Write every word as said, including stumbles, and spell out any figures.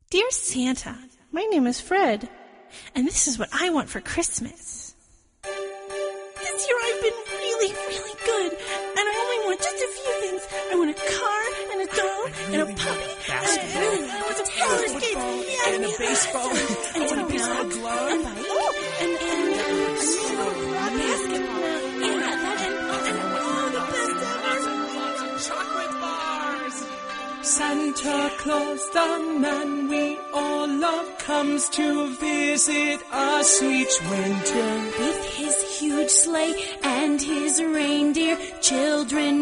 Dear Santa, my name is Fred, and this is what I want for Christmas. This year I've been really, really good, and I only want just a few things. I want a car, and a doll, and a puppy, and a, and I want some roller skates, yeah, and a baseball, and, and, and a baseball glove, and, oh, and, and, and a basketball, yeah, that, and, and oh, the best ever. Chocolate bars. Santa Claus, the man we all love, comes to visit us each winter. With his huge sleigh and his reindeer, children